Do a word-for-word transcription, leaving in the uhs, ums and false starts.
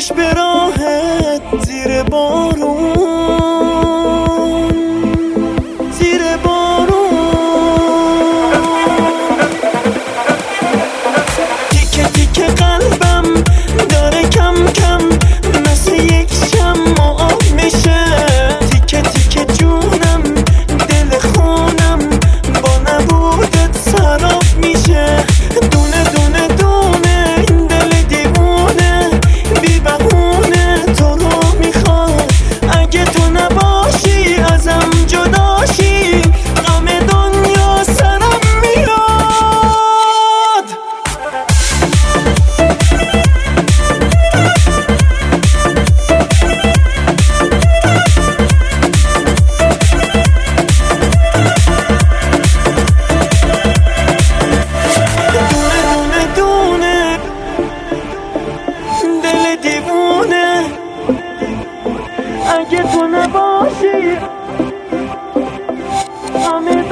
خوش به راحت زیر بارون، زیر بارون. تیکه تیکه قلبم داره کم کم مثل یک شمع آب میشه. تیکه تیکه جونم دل خونم با نبودت سراب میشه. دونه دونه دونه این دل دیوونه بی بهونه تو رو میخواد. اگه تو نباشی ازم جداشی غم دنیا سرم میاد. اگه تو نباشی